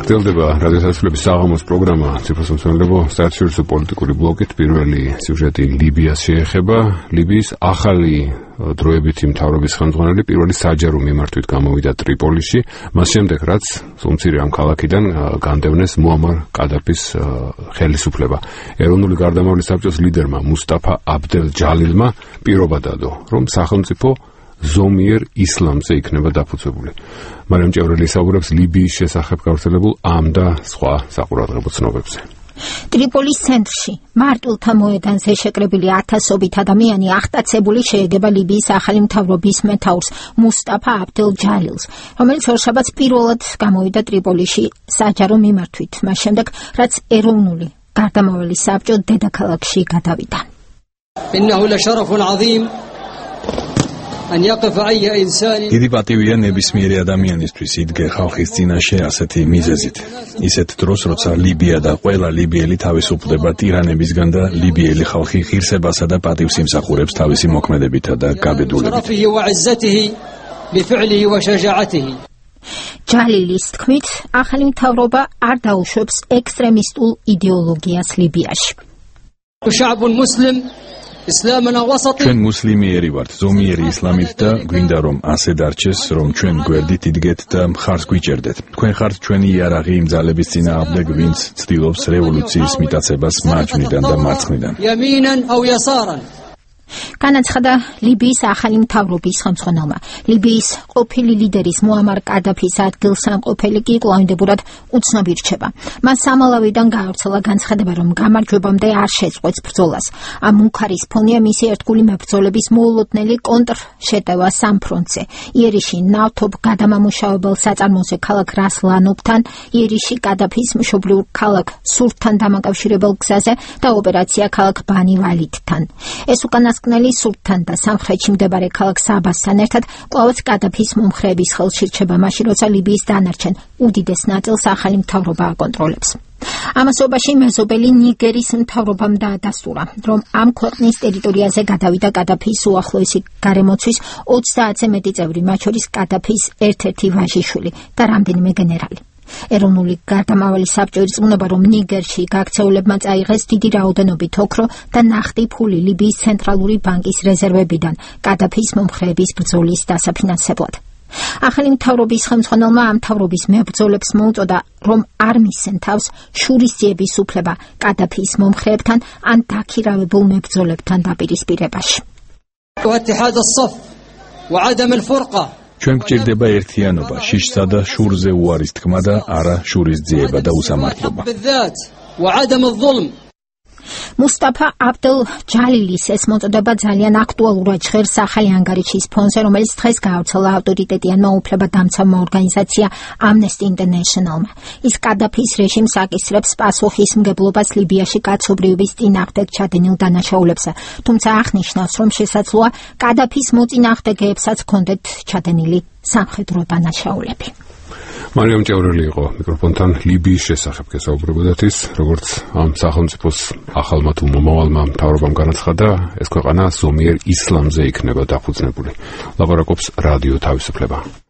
გრძელდება რადიოთასვლების საღამოს პროგრამა ციფროსამსახურებო საერთაშორისო პოლიტიკური ბლოკით. პირველი სიუჟეტი ლიბიას შეეხება. ლიბიის ახალი დროებითი მთავრობის ხელმძღვანელი პირველი საჯარო მიმართვით გამოვიდა ტრიპოლიში, მას შემდეგ რაც სულ-მცირე ამ ქალაქიდან განდევნეს მუამარ კადაფის ხელისუფლება. ეროვნული გარდამავლის საბჭოს ლიდერმა მუსტაფა აბდელ ჯალილმა პირობა დადო, რომ სახელმწიფო ზომიერ ისლამზე იქნება დაფუძნებული. მარიამ ჭევრელი საუბრობს ლიბიის შესახებ გავრცელებულ ამ და სხვა საყურადღებო ცნობებზე. ტრიპოლის ცენტრში მარტვილთა მოედანზე შეკრებილი ათასობით ადამიანი აღტაცებული შეეგება ლიბიის ახალი მთავრობის მეთაურს მუსტაფა აბდელ ჯალილს, რომელიც ორშაბათს პირველად გამოვიდა ტრიპოლიში საჯარო მიმართვით, მას შემდეგ რაც ეროვნული გარდამავალი საბჭო დედაქალაქში გადავიდა. დიდი პატივია ნებისმიერი ადამიანისთვის იდგე ხალხის წინაშე ასეთი მიზეზით. ისეთ დროს, როცა ლიბია და ყველა ლიბიელი თავისუფლდება ტირანებისგან და ლიბიელი ხალხი ღირსებასა და პატივს იმსახურებს თავისი მოქმედებითა და გაბედულებით. ჯალილის თქმით, ახალი მთავრობა არ დაუშვებს ექსტრემისტულ იდეოლოგიას ლიბიაში. ჩვენ მუსლიმიერი ვართ, ზომიერი ისლამით და გვინდა რომ ასე დარჩეს, რომ ჩვენ გვერდით იდგეთ და მხარს გვიჭერდეთ. თქვენ ხართ ჩვენი იარაღი იმ ძალების წინააღმდეგ, ვინც ცდილობს რევოლუციის მიტაცებას მარჯვნიდან და მარცხნიდან. განაცხადა ლიბიის ახალი მთავრობის ხელმძღვანელმა. ლიბიის ყოფილი ლიდერის მუამარ კადაფის ადგილსამყოფელი კი კვლავინდებურად უცნობი რჩება. მას სამალავიდან გაავრცელა განცხადება, რომ გამარჯვებამდე არ შეწყვეტს ბრძოლას. ამ მუქარის ფონია მისი ერთგული მებრძოლების მოულოდნელი კონტრშეტევა სამ ფრონტზე. იერიში ნავთობ გადამამუშავებელ საწარმოზე ქალაქ რასლანობთან, იერიში კადაფის მშობლიურ ქალაქ სურთთან დამაკავშირებელ გზაზე და ოპერაცია ქალაქ ბანი ვალიდთან. ეს უკანასკნელი სურთთან და სამხრეთში მდებარე ქალაქ საბასთან ერთად კვლავაც კადაფის მომხრეების ხელში რჩება, მაშინ როცა ლიბიის დანარჩენ უდიდეს ნაწილს ახალი მთავრობა აკონტროლებს. ამასობაში მეზობელი ნიგერის მთავრობამ დაადასტურა, რომ ამ ქვეყნის ტერიტორიაზე გადავიდა კადაფის უახლოესი გარემოცვის 30-ზე მეტი წევრი, მათ შორის კადაფის ერთ-ერთი ვაჟიშვილი და რამდენიმე გენერალი. ეროვნული გარდამავალი საბჭო ირწმუნება, რომ ნიგერში გაქცეულებმა წაიღეს დიდი რაოდენობით ოქრო და ნახტი ფული ლიბიის ცენტრალური ბანკის რეზერვებიდან კადაფის მომხრეების ბრძოლის დასაფინანსებლად. ახალი მთავრობის ხელმძღვანელმა ამ მთავრობის მებრძოლებს მოუწოდა, რომ არ მისცენ თავს შურისძიების უფლება კადაფის მომხრეებთან ან დაქირავებულ მებრძოლებთან დაპირისპირებაში. ჩვენ გვჭირდება ერთიანობა, შიშსა და შურზე უარის თქმა და არა შურისძიება და უსამართლობა. მუსტაფა აბდელ ჯალილის ეს მოწოდება ძალიან აქტუალურად ჟღერს ახალი ანგარიშის ფონზე, რომელიც დღეს გაავრცელა ავტორიტეტიანმა უფლებადამცავმა ორგანიზაცია Amnesty International-მა. ის კადაფის რეჟიმს აკისრებს პასუხისმგებლობას ლიბიაში კაცობრიობის წინააღმდეგ ჩადენილ დანაშაულებსა, თუმცა აღნიშნავს, რომ შესაძლოა კადაფის მოწინააღმდეგეებსაც ჰქონდეთ ჩადენილი სამხედრო დანაშაულები. მარიამ ჭევრელი იყო მიკროფონთან ლიბიის შესახებ გესაუბრებოდათ ის, როგორც ამ სახელმწიფოს ახალმა თუ მომავალმა მთავრობამ განაცხადა, ეს ქვეყანა ზომიერ ისლამზე იქნება დაფუძნებული. ლაპარაკობს რადიო თავისუფლება.